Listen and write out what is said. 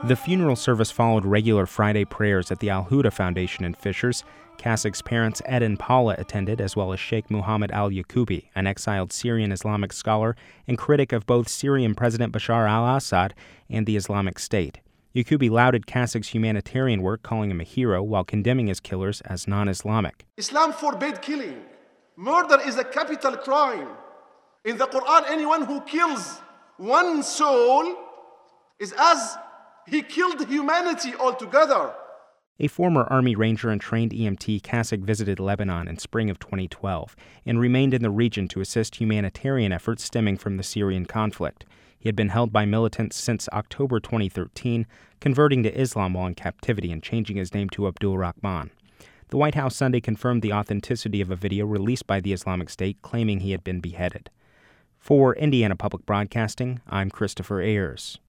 The funeral service followed regular Friday prayers at the Al-Huda Foundation in Fishers. Kasik's parents, Ed and Paula, attended, as well as Sheikh Muhammad al-Yaqoubi, an exiled Syrian Islamic scholar and critic of both Syrian President Bashar al-Assad and the Islamic State. Yaqoubi lauded Kasik's humanitarian work, calling him a hero, while condemning his killers as non-Islamic. Islam forbids killing. Murder is a capital crime. In the Quran, anyone who kills one soul is as he killed humanity altogether. A former Army Ranger and trained EMT, Kasik visited Lebanon in spring of 2012 and remained in the region to assist humanitarian efforts stemming from the Syrian conflict. He had been held by militants since October 2013, converting to Islam while in captivity and changing his name to Abdul Rahman. The White House Sunday confirmed the authenticity of a video released by the Islamic State claiming he had been beheaded. For Indiana Public Broadcasting, I'm Christopher Ayers.